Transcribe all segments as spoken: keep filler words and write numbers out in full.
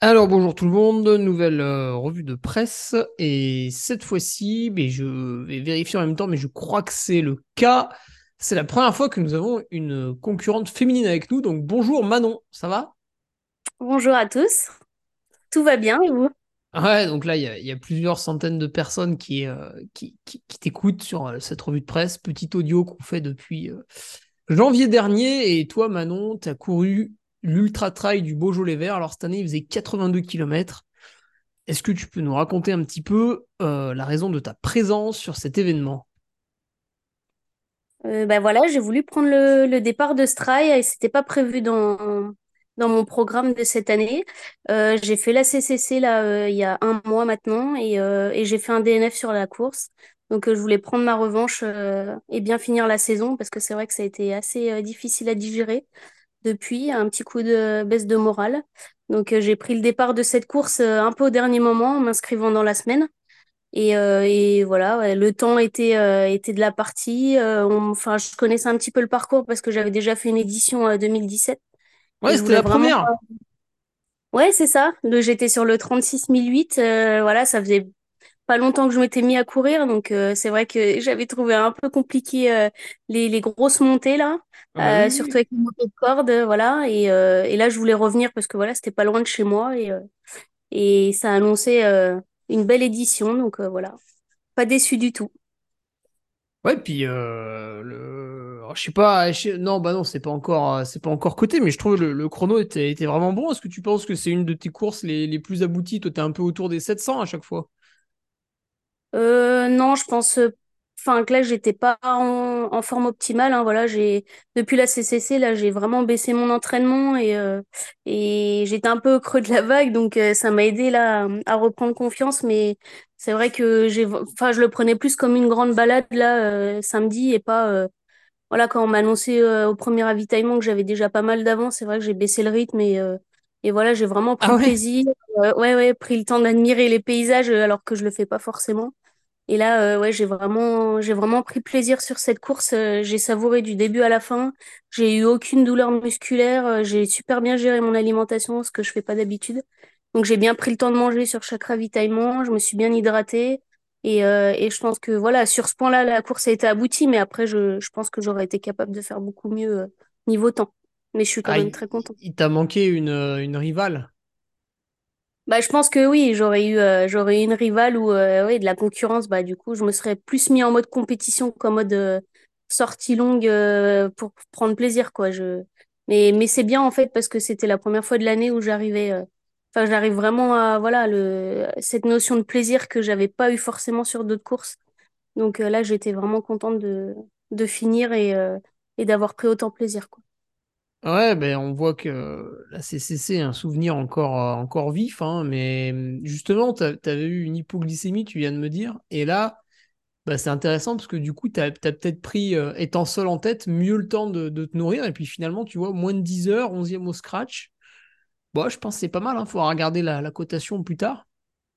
Alors bonjour tout le monde, nouvelle euh, revue de presse et cette fois-ci, mais je vais vérifier en même temps, mais je crois que c'est le cas. C'est la première fois que nous avons une concurrente féminine avec nous, donc bonjour Manon, ça va? Bonjour à tous, tout va bien et vous? Ouais, donc là il y a, il y a plusieurs centaines de personnes qui, euh, qui, qui, qui t'écoutent sur euh, cette revue de presse, petit audio qu'on fait depuis euh, janvier dernier. Et toi Manon, tu as couru l'Ultra Trail du Beaujolais Vert. Alors cette année il faisait quatre-vingt-deux kilomètres. Est-ce que tu peux nous raconter un petit peu euh, la raison de ta présence sur cet événement? Euh, ben voilà, j'ai voulu prendre le, le départ de Strail et c'était pas prévu dans, dans mon programme de cette année. Euh, j'ai fait la C C C là euh, il y a un mois maintenant et, euh, et j'ai fait un D N F sur la course. Donc euh, je voulais prendre ma revanche euh, et bien finir la saison parce que c'est vrai que ça a été assez euh, difficile à digérer depuis, un petit coup de baisse de morale. Donc euh, j'ai pris le départ de cette course euh, un peu au dernier moment en m'inscrivant dans la semaine. Et, euh, et voilà, ouais, le temps était, euh, était de la partie. Euh, on- enfin, je connaissais un petit peu le parcours parce que j'avais déjà fait une édition euh, deux mille dix-sept et Ouais, je c'était voulais la vraiment. première. Ouais, c'est ça. Le, j'étais sur le trente-six mille huit. Euh, voilà, ça faisait pas longtemps que je m'étais mis à courir, donc euh, c'est vrai que j'avais trouvé un peu compliqué euh, les, les grosses montées là, Ah bah euh, oui, surtout oui. avec les montées de corde, euh, voilà. Et, euh, et là, je voulais revenir parce que voilà, c'était pas loin de chez moi et, euh, et ça annonçait euh, une belle édition, donc euh, voilà, pas déçu du tout. Ouais, puis euh, le... alors, je sais pas, je sais- non, bah non, c'est pas encore, euh, c'est pas encore coté, mais je trouve le, le chrono était, était vraiment bon. Est-ce que tu penses que c'est une de tes courses les, les plus abouties? Toi, t'es un peu autour des sept cents à chaque fois. Euh, non, je pense, euh, enfin que là j'étais pas en, en forme optimale. Hein, voilà, j'ai depuis la C C C là j'ai vraiment baissé mon entraînement et euh, et j'étais un peu au creux de la vague, donc euh, ça m'a aidé là à reprendre confiance. Mais c'est vrai que j'ai, enfin je le prenais plus comme une grande balade là euh, samedi et pas euh, voilà quand on m'a annoncé euh, au premier ravitaillement que j'avais déjà pas mal d'avance. C'est vrai que j'ai baissé le rythme et euh, et voilà j'ai vraiment pris Ah ouais? plaisir. Euh, ouais ouais, pris le temps d'admirer les paysages euh, alors que je le fais pas forcément. Et là, euh, ouais, j'ai vraiment, j'ai vraiment pris plaisir sur cette course. Euh, j'ai savouré du début à la fin. J'ai eu aucune douleur musculaire. Euh, j'ai super bien géré mon alimentation, ce que je fais pas d'habitude. Donc j'ai bien pris le temps de manger sur chaque ravitaillement. Je me suis bien hydratée. Et, euh, et je pense que voilà, sur ce point-là, la course a été aboutie. Mais après, je, je pense que j'aurais été capable de faire beaucoup mieux euh, niveau temps. Mais je suis quand Ah, même il, très contente. il t'a manqué une, euh, une rivale. Bah, je pense que oui, j'aurais eu, euh, j'aurais eu une rivale ou euh, ouais, de la concurrence. Bah, du coup, je me serais plus mis en mode compétition qu'en mode euh, sortie longue euh, pour prendre plaisir, quoi. Je... Mais, mais c'est bien en fait parce que c'était la première fois de l'année où j'arrivais, euh, enfin, j'arrive vraiment à voilà le cette notion de plaisir que j'avais pas eu forcément sur d'autres courses. Donc euh, là, j'étais vraiment contente de de finir et euh, et d'avoir pris autant plaisir, quoi. Ouais, ben on voit que la C C C est un souvenir encore, euh, encore vif, hein, mais hum, justement, t'as- t'avais eu une hypoglycémie, tu viens de me dire, et là, bah, c'est intéressant parce que du coup, tu as, peut-être pris, euh, étant seul en tête, mieux le temps de, de te nourrir. Et puis finalement, tu vois, moins de dix heures, onzième au scratch. Bon, je pense que c'est pas mal. Il faudra regarder la, la cotation plus tard.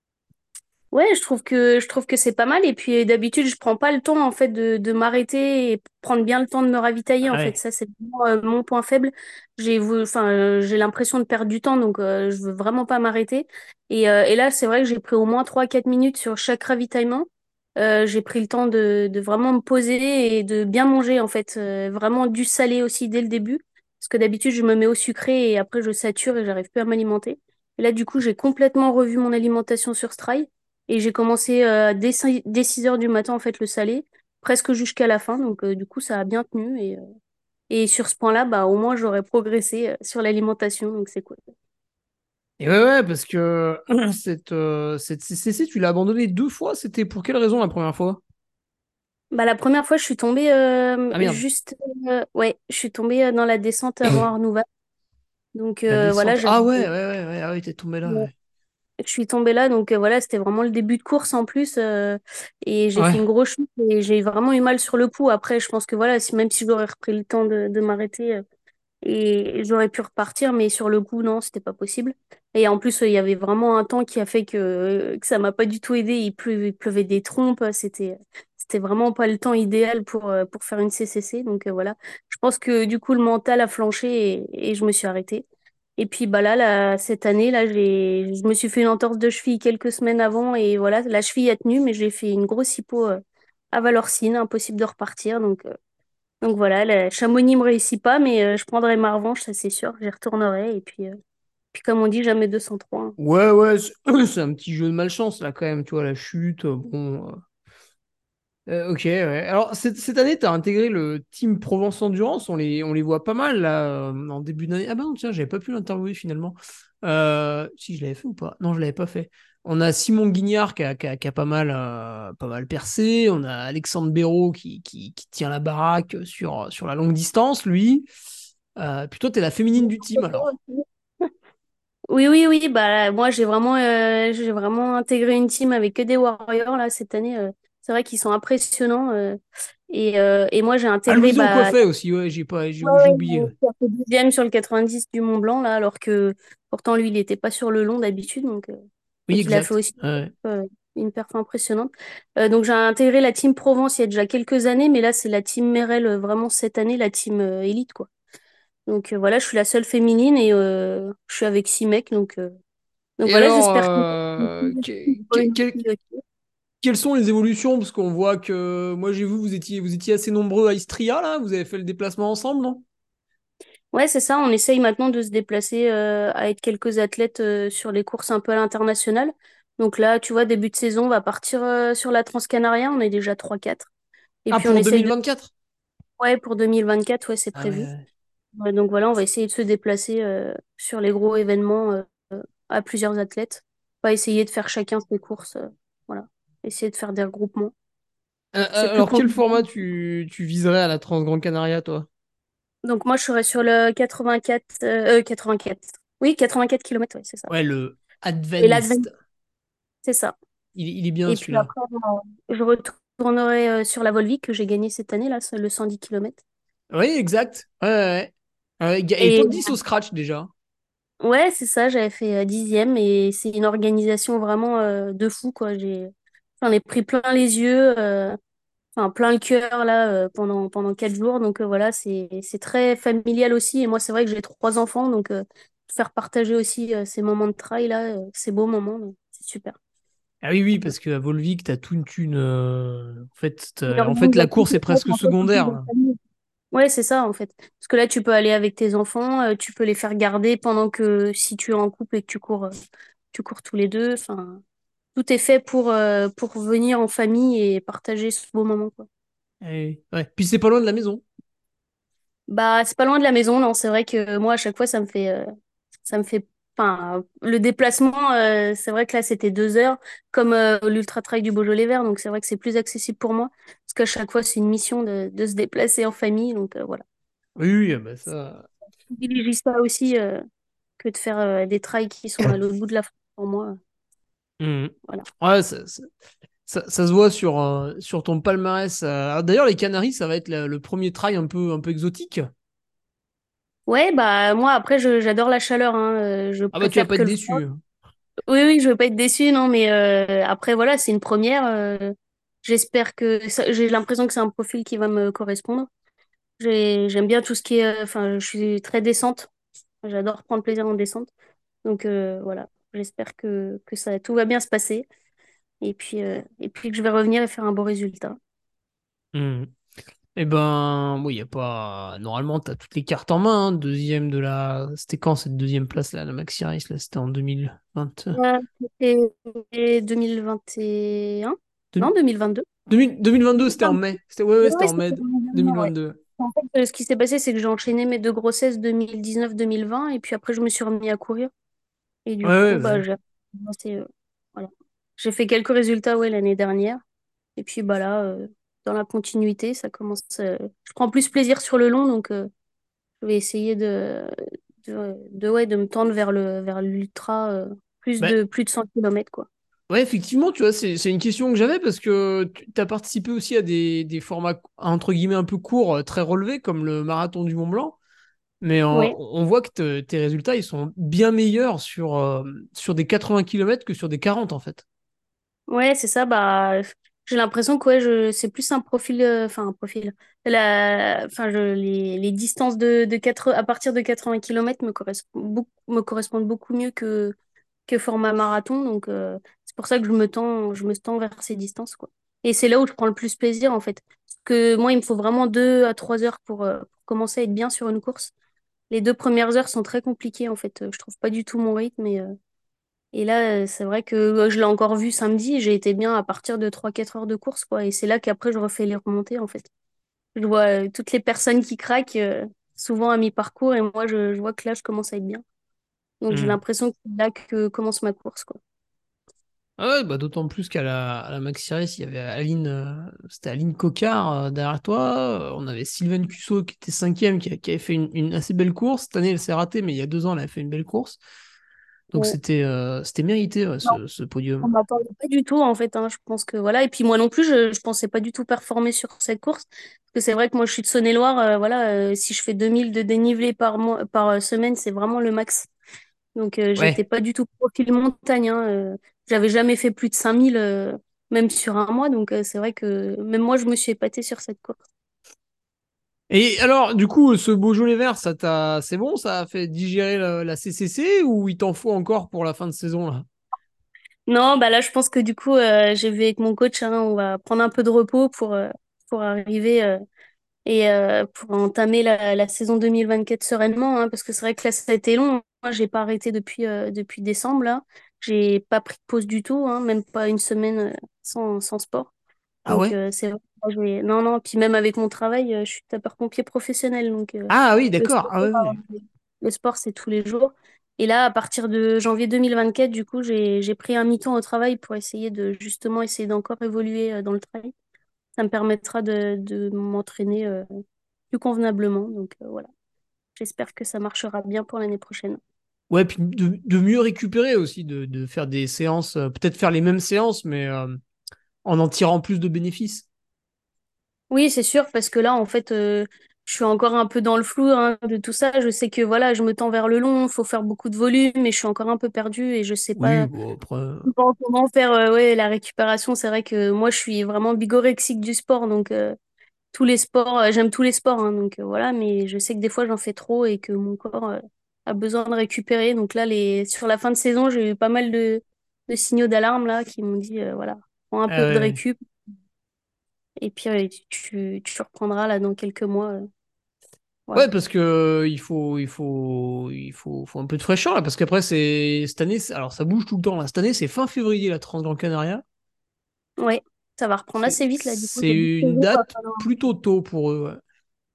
Ouais, je trouve que je trouve que c'est pas mal et puis d'habitude je prends pas le temps en fait de, de m'arrêter et prendre bien le temps de me ravitailler en fait Ouais. ça c'est vraiment euh, mon point faible. J'ai vou- enfin euh, j'ai l'impression de perdre du temps donc euh, je veux vraiment pas m'arrêter et, euh, et là c'est vrai que j'ai pris au moins trois quatre minutes sur chaque ravitaillement. Euh, j'ai pris le temps de, de vraiment me poser et de bien manger en fait. Euh, vraiment du salé aussi dès le début parce que d'habitude je me mets au sucré et après je sature et j'arrive plus à m'alimenter. Et là du coup j'ai complètement revu mon alimentation sur Strive. Et j'ai commencé euh, dès, six dès six heures du matin, en fait, le salé, presque jusqu'à la fin. Donc, euh, du coup, ça a bien tenu. Et, euh, et sur ce point-là, bah, au moins, j'aurais progressé euh, sur l'alimentation. Donc, c'est cool. Et ouais, ouais, parce que cette, euh, cette C C C, tu l'as abandonnée deux fois. C'était pour quelle raison la première fois? Bah, la première fois, je suis tombée euh, Ah merde, juste. Euh, ouais, je suis tombée euh, dans la descente avant Arnouva. Donc, la euh, voilà, descente. j'avais. Ah ouais, ouais, ouais, ouais, ah oui, t'es tombé là. Ouais. Ouais. Je suis tombée là, donc euh, voilà, c'était vraiment le début de course en plus, euh, et j'ai fait Ouais. une grosse chute et j'ai vraiment eu mal sur le coup. Après, je pense que voilà, si, même si j'aurais repris le temps de, de m'arrêter, euh, et j'aurais pu repartir, mais sur le coup, non, c'était pas possible. Et en plus, il y avait vraiment un temps qui a fait que, que ça m'a pas du tout aidé. Il pleuvait, il pleuvait des trompes. C'était, c'était vraiment pas le temps idéal pour, euh, pour faire une C C C. Donc euh, voilà. Je pense que du coup, le mental a flanché et, et je me suis arrêtée. Et puis bah là, là, cette année, là, j'ai, je me suis fait une entorse de cheville quelques semaines avant et voilà, la cheville a tenu, mais j'ai fait une grosse hypo euh, à Valorcine, impossible de repartir. Donc, euh, donc voilà, la Chamonix me réussit pas, mais euh, je prendrai ma revanche, ça c'est sûr, j'y retournerai. Et puis, euh, puis comme on dit, jamais deux cent trois, hein. Ouais, ouais, c'est c'est un petit jeu de malchance là quand même, tu vois, la chute, euh, bon. euh, euh, ok, ouais. Alors cette, cette année, tu as intégré le team Provence Endurance, on les, on les voit pas mal là euh, en début d'année. Ah ben tiens, j'avais pas pu l'interviewer finalement. Euh, si je l'avais fait ou pas? Non, je l'avais pas fait. On a Simon Guignard qui a, qui a- qui a pas mal, euh, pas mal percé. On a Alexandre Béraud qui, qui, qui tient la baraque sur, sur la longue distance, lui. Euh, puis toi, t'es la féminine du team alors. Oui, oui, oui, bah moi j'ai vraiment, euh, j'ai vraiment intégré une team avec que des warriors là cette année. euh, c'est vrai qu'ils sont impressionnants. euh, et, euh, et moi j'ai Ah, intégré Louison bah, Coiffet aussi, ouais, j'ai pas, j'ai ouais, j'ai ouais, oublié. Ouais. il a fait deuxième sur le quatre-vingt-dix du Mont Blanc là, alors que pourtant lui il n'était pas sur le long d'habitude, donc, euh, Oui, donc il a fait exact. aussi Ouais. euh, une perf impressionnante. Euh, donc j'ai intégré la team Provence il y a déjà quelques années, mais là c'est la team Merel euh, vraiment cette année, la team euh, élite quoi. Donc euh, voilà, je suis la seule féminine et euh, je suis avec six mecs, donc euh, donc Et voilà, alors, j'espère que euh, que- que- que- quelles sont les évolutions? Parce qu'on voit que moi j'ai vu, vous étiez, vous étiez assez nombreux à Istria, là, vous avez fait le déplacement ensemble, non? Ouais, c'est ça. On essaye maintenant de se déplacer euh, à être quelques athlètes euh, sur les courses un peu à l'international. Donc là, tu vois, début de saison, on va partir euh, sur la Transcanaria. On est déjà trois quatre. Et Ah, puis on pour essaye de... deux mille vingt-quatre? Ouais, pour deux mille vingt-quatre, ouais, c'est Ah ouais, prévu. ouais. Ouais, donc voilà, on va essayer de se déplacer euh, sur les gros événements euh, euh, à plusieurs athlètes. On va essayer de faire chacun ses courses. euh, voilà. Essayer de faire des regroupements. Euh, C'est euh, plus alors, quel convivial. format tu, tu viserais à la Transgrande Canaria, toi? Donc moi, je serai sur le quatre-vingt-quatre... Euh, euh, quatre-vingt-quatre. Oui, quatre-vingt-quatre kilomètres, ouais, c'est ça. Ouais, le Et l'Advent, Advanced. c'est ça. Il, il est bien Et puis celui-là. après, euh, je retournerai euh, sur la Volvic que j'ai gagnée cette année, là, le cent dix kilomètres. Oui, exact. Ouais, ouais, ouais. Ouais, ga- et Et top dix au scratch déjà. ouais, c'est ça, j'avais fait euh, dixième et c'est une organisation vraiment euh, de fou, quoi. J'ai, j'en ai pris plein les yeux, euh, enfin plein le cœur, là, euh, pendant, pendant quatre jours. Donc euh, voilà, c'est, c'est très familial aussi. Et moi, c'est vrai que j'ai trois enfants, donc euh, faire partager aussi euh, ces moments de trail, là, euh, ces beaux moments, donc c'est super. Ah oui, oui, parce qu'à Volvic, t'as toute une. euh, En fait, Une t'as- en fait, la organisation course est complète, presque un peu comme une secondaire. famille. Ouais, c'est ça en fait. Parce que là, tu peux aller avec tes enfants, euh, tu peux les faire garder pendant que si tu es en couple et que tu cours, euh, tu cours tous les deux. Enfin, tout est fait pour, euh, pour venir en famille et partager ce beau moment, quoi. Et- ouais. Puis c'est pas loin de la maison. Bah, c'est pas loin de la maison, non. C'est vrai que moi, à chaque fois, ça me fait, euh, ça me fait, enfin, le déplacement, euh, c'est vrai que là, c'était deux heures, comme euh, l'Ultra Trail du Beaujolais Vert, donc c'est vrai que c'est plus accessible pour moi, parce qu'à chaque fois, c'est une mission de, de se déplacer en famille, donc euh, voilà. Oui, oui, ah bah ça. Je privilégie ça aussi. euh, que de faire euh, des trails qui sont à l'autre bout de la France pour moi. Mhm. Voilà. Ouais, ça, ça, ça- ça se voit sur, euh, sur ton palmarès. euh. Ah, d'ailleurs, les Canaries, ça va être le, le premier trail un peu, un peu exotique. Ouais, bah moi après je- j'adore la chaleur, hein, euh, je Ah bah tu vas préfère pas que être le déçu. froid. Hein. Oui, oui, je veux pas être déçue, non, mais euh, après voilà, c'est une première. euh, j'espère que ça- j'ai l'impression que c'est un profil qui va me correspondre. J'ai- J'aime bien tout ce qui est, euh, enfin, je suis très descente. J'adore prendre plaisir en descente. Donc euh, voilà, j'espère que, que ça tout va bien se passer et puis euh, et puis que je vais revenir et faire un beau résultat. Mhm. Eh ben, oui, y a pas. Normalement, t'as toutes les cartes en main. Hein. Deuxième de la. C'était quand cette deuxième place là, la Maxi Race là, c'était en deux mille vingt. Ouais, c'était deux mille vingt et un? Non, Deux- deux mille vingt-deux. deux mille deux mille vingt-deux, c'était en deux mille vingt-deux. mai. C'était ouais, ouais, Ouais, c'était ouais, en c'était mai l'année dernière, ouais. deux mille vingt-deux. En fait, euh, ce qui s'est passé, c'est que j'ai enchaîné mes deux grossesses deux mille dix-neuf-deux mille vingt et puis après, je me suis remis à courir. Et Ouais, du ouais, coup, bah bah, ouais. j'ai commencé, euh, voilà. J'ai fait quelques résultats ouais, l'année dernière. Et puis bah, là, euh, dans la continuité, ça commence. euh, Je prends plus plaisir sur le long, donc euh, je vais essayer de, de, de, ouais, de me tendre vers le, vers l'ultra, euh, plus Bah, de, plus de cent kilomètres, quoi. ouais, effectivement, tu vois, c'est c'est une question que j'avais parce que tu as participé aussi à des, des formats entre guillemets un peu courts, euh, très relevés, comme le marathon du Mont Blanc. Mais euh, Ouais. on voit que te- tes résultats, ils sont bien meilleurs sur, euh, sur des quatre-vingts kilomètres que sur des quarante en fait. Ouais, c'est ça. Bah, j'ai l'impression que ouais, je, c'est plus un profil, euh, enfin un profil. La, enfin, je, les, les distances de, de quatre à partir de quatre-vingts kilomètres me correspondent beaucoup, me correspondent beaucoup mieux que, que format marathon. Donc, euh, c'est pour ça que je me tends, je me tends vers ces distances, quoi. Et c'est là où je prends le plus plaisir, en fait. Parce que moi, il me faut vraiment deux à trois heures pour, euh, pour commencer à être bien sur une course. Les deux premières heures sont très compliquées, en fait. Je trouve pas du tout mon rythme. Et, euh, et là, euh, c'est vrai que euh, je l'ai encore vu samedi. J'ai été bien à partir de trois quatre heures de course, quoi. Et c'est là qu'après, je refais les remontées, en fait. Je vois euh, toutes les personnes qui craquent, euh, souvent à mi-parcours, et moi, je, je vois que là, je commence à être bien. Donc, j'ai Hmm. l'impression que c'est là que commence ma course, quoi. Ah ouais, bah d'autant plus qu'à la, à la Maxi Race, il y avait Aline, euh, c'était Aline Cocard euh, derrière toi. Euh, On avait Sylvaine Cusso qui était cinquième, qui, a- qui avait fait une, une assez belle course. Cette année, elle s'est ratée, mais il y a deux ans, elle a fait une belle course. Donc Ouais. c'était euh, c'était mérité, ouais, Non, ce, ce on podium. m'attendait pas du tout, en fait, hein. Je pense que voilà. Et puis moi non plus, je, je pensais pas du tout performer sur cette course. Parce que c'est vrai que moi, je suis de Saône-et-Loire. Euh, voilà, euh, si je fais deux mille de dénivelé par mois, par euh, semaine, c'est vraiment le max. Donc, euh, j'étais Ouais. pas du tout profil montagne, hein. Euh, j'avais jamais fait plus de cinq mille, euh, même sur un mois. Donc, euh, c'est vrai que même moi, je me suis épatée sur cette course. Et alors, du coup, ce Beaujolais vert, ça t'a, c'est bon, ça a fait digérer la, la C C C ou il t'en faut encore pour la fin de saison là? Non, bah là, je pense que du coup, euh, j'ai vu avec mon coach, hein, on va prendre un peu de repos pour, euh, pour arriver euh, et euh, pour entamer la, la saison deux mille vingt-quatre sereinement, hein, parce que c'est vrai que là, ça a été long. Moi, j'ai pas arrêté depuis, euh, depuis décembre, là. J'ai pas pris de pause du tout, hein, même pas une semaine euh, sans, sans sport. Ah Donc, ouais? euh, c'est vrai que je vais- Non, non, puis même avec mon travail, euh, je suis sapeur-pompier professionnel. Donc, euh, Ah oui, le d'accord. sport, Ah ouais, ouais. euh, le sport, c'est tous les jours. Et là, à partir de janvier deux mille vingt-quatre, du coup, j'ai, j'ai pris un mi-temps au travail pour essayer de justement essayer d'encore évoluer euh, dans le travail. Ça me permettra de, de m'entraîner euh, plus convenablement. Donc, euh, voilà. J'espère que ça marchera bien pour l'année prochaine. Ouais, puis de, de mieux récupérer aussi, de, de faire des séances, euh, peut-être faire les mêmes séances, mais euh, en en tirant plus de bénéfices. Oui, c'est sûr, parce que là, en fait, euh, je suis encore un peu dans le flou, hein, de tout ça. Je sais que voilà, je me tends vers le long, il faut faire beaucoup de volume, mais je suis encore un peu perdue et je sais Oui, pas bon, après. euh, comment comment faire euh, ouais, la récupération. C'est vrai que moi, je suis vraiment bigorexique du sport, donc euh, tous les sports, euh, j'aime tous les sports, hein, donc euh, voilà, mais je sais que des fois, j'en fais trop et que mon corps euh, a besoin de récupérer. Donc là, les... sur la fin de saison, j'ai eu pas mal de, de signaux d'alarme là qui m'ont dit, euh, voilà, prends un ah peu de ouais. récup et puis euh, tu, tu reprendras là dans quelques mois. euh, Ouais, voilà. parce que euh, il faut, il faut, il faut, faut un peu de fraîcheur là, parce qu'après c'est cette année, c'est- alors ça bouge tout le temps là. Cette année, c'est fin février la Transgran Canaria. Ouais, ça va reprendre C'est assez vite là. Du coup, c'est j'ai dit que une va date falloir- plutôt tôt pour eux. Ouais.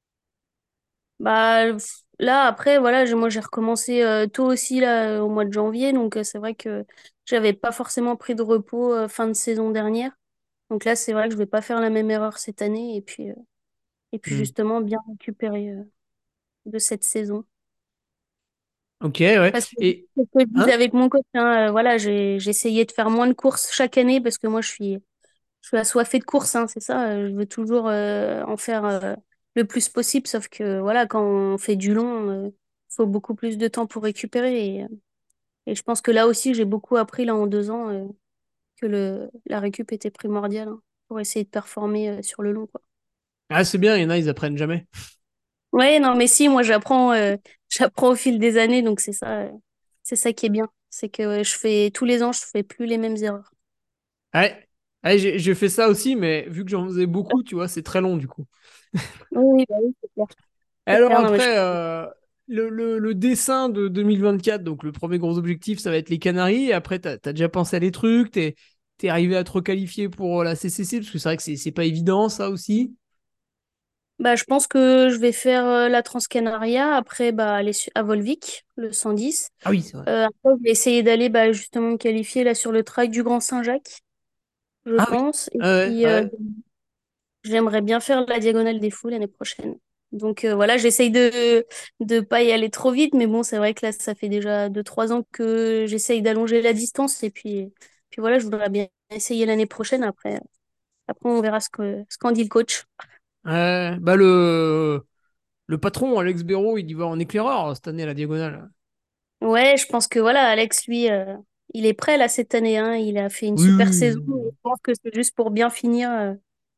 Bah pff, là après voilà, j'ai- moi j'ai recommencé euh, tôt aussi là au mois de janvier, donc euh, c'est vrai que j'avais pas forcément pris de repos euh, fin de saison dernière. Donc là, c'est vrai que je vais pas faire la même erreur cette année et puis euh, et puis Hmm. justement bien récupérer euh, de cette saison. Ok, ouais. Parce que Et c'est ce que je disais hein? avec mon coach, hein, euh, voilà, j'ai j'ai essayé de faire moins de courses chaque année parce que moi je suis je suis assoiffée de courses, hein, c'est ça. euh, Je veux toujours euh, en faire euh, le plus possible, sauf que voilà, quand on fait du long, il faut beaucoup plus de temps pour récupérer. Et, et je pense que là aussi, j'ai beaucoup appris là en deux ans euh, que le, la récup était primordiale, hein, pour essayer de performer euh, sur le long, quoi. Ah, c'est bien, il y en a, ils apprennent jamais. Ouais, non, mais si, moi j'apprends, euh, j'apprends au fil des années, donc c'est ça, euh, c'est ça qui est bien, c'est que euh, je fais tous les ans, je fais plus les mêmes erreurs. Ouais, ouais, j'ai j'ai fait ça aussi, mais vu que j'en faisais beaucoup, tu vois, c'est très long du coup. Oui, oui, bah oui, c'est clair. Et C'est alors clair, non, mais je... après, euh, le, le, le dessin de deux mille vingt-quatre, donc le premier gros objectif, ça va être les Canaries. Et après, t'as, t'as déjà pensé à des trucs, t'es, t'es arrivé à te requalifier pour la C C C, parce que c'est vrai que c'est c'est pas évident ça aussi. Bah, je pense que je vais faire euh, la Transcanaria, après bah, aller su- à Volvic, le cent dix. Ah oui, c'est vrai. Euh, après, je vais essayer d'aller bah, justement me qualifier là sur le trail du Grand Saint-Jacques, je Ah oui, pense. Et ouais, puis, euh, ouais. j'aimerais bien faire la Diagonale des Fous l'année prochaine. Donc euh, voilà, j'essaye de de pas y aller trop vite, mais bon, c'est vrai que là, ça fait déjà deux trois ans que j'essaye d'allonger la distance. Et puis, puis voilà, je voudrais bien essayer l'année prochaine. Après, après on verra ce que, ce qu'en dit le coach. Ouais, bah le, le patron, Alex Béraud, il y va en éclaireur cette année à la diagonale. Ouais, je pense que voilà, Alex, lui, euh, il est prêt là cette année, hein. Il a fait une Oui, super oui, saison. oui. Je pense que c'est juste pour bien finir. euh.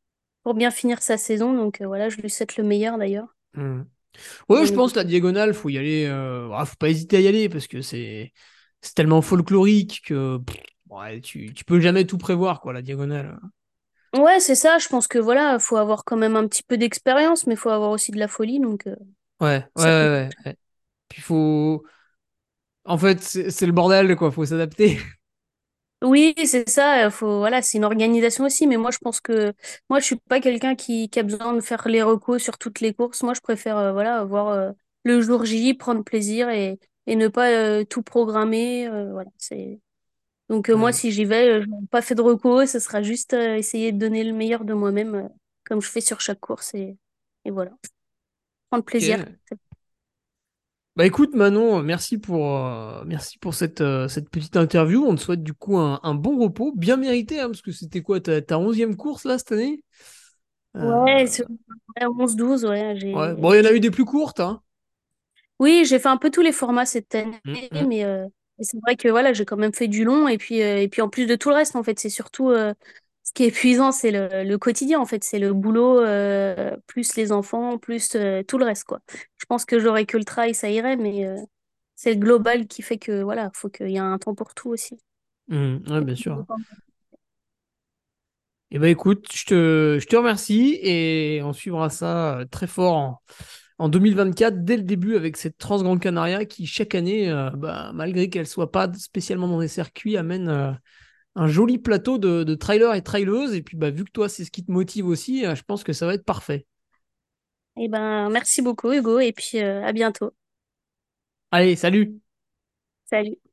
pour bien finir sa saison. Donc euh, voilà, je lui souhaite le meilleur d'ailleurs, Hmm. Ouais, bien je pense la évidemment. diagonale, faut y aller. Euh, ah, faut pas hésiter à y aller parce que c'est c'est tellement folklorique que pff, ouais, tu, tu peux jamais tout prévoir, quoi, la diagonale. Ouais, c'est ça. Je pense que voilà, faut avoir quand même un petit peu d'expérience, mais faut avoir aussi de la folie. Donc euh, Ouais, ouais, ça peut. ouais, ouais, ouais. Puis faut. En fait, c'est c'est le bordel, quoi, faut s'adapter. Oui, c'est ça. euh, Faut, voilà, c'est une organisation aussi. Mais moi, je pense que moi, je suis pas quelqu'un qui, qui a besoin de faire les recos sur toutes les courses. Moi, je préfère euh, voilà, voir euh, le jour J, prendre plaisir et, et ne pas euh, tout programmer. euh, voilà, c'est donc euh, moi, Hmm. si j'y vais, euh, je n'aurai pas fait de recos. Ce sera juste euh, essayer de donner le meilleur de moi-même, euh, comme je fais sur chaque course et, et voilà, prendre plaisir. Ok. Bah écoute Manon, merci pour, euh, merci pour cette, euh, cette petite interview. On te souhaite du coup un, un bon repos, bien mérité, hein, parce que c'était quoi ta, ta onzième course là cette année? Ouais, Euh, sur ouais, onze douze, ouais, ouais. j'ai Bon, il y en a j'ai eu des plus courtes, hein. oui, j'ai fait un peu tous les formats cette année, Mm, mm, mais euh, mais c'est vrai que voilà, j'ai quand même fait du long et puis euh, et puis en plus de tout le reste, en fait, c'est surtout euh, ce qui est épuisant, c'est le, le quotidien, en fait, c'est le boulot euh, plus les enfants, plus euh, tout le reste, quoi. Je pense que j'aurais que le travail, ça irait, mais euh, c'est le global qui fait que voilà, faut qu'il y ait un temps pour tout aussi. mm. Ouais, bien sûr. Et ben écoute, je te, je te remercie et on suivra ça euh, très fort en, en deux mille vingt-quatre, dès le début, avec cette Trans Gran Canaria qui, chaque année, euh, bah, malgré qu'elle soit pas spécialement dans les circuits, amène euh, un joli plateau de, de trailers et traileuses. Et puis, bah, vu que toi, c'est ce qui te motive aussi, euh, je pense que ça va être parfait. Et ben, merci beaucoup, Hugo, et puis euh, à bientôt. Allez, salut! Salut.